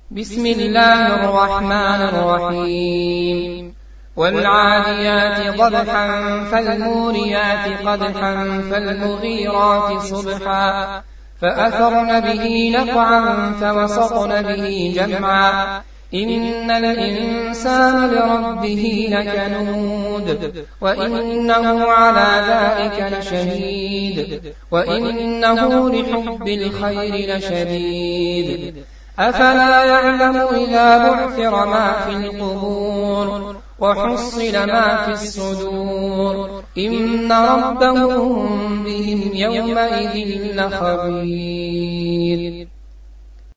بسم الله الرحمن الرحيم والعاديات ضبحا فالموريات قدحا فالمغيرات صبحا فأثرن به نقعا فوسطن به جمعا إن الإنسان لربه لكنود وإنه على ذلك لشهيد وإنه لحب الخير لشديد أفلا يعلم إذا بعثر ما في القبور وحصل ما في الصدور إن ربهم بهم يومئذ لخبير.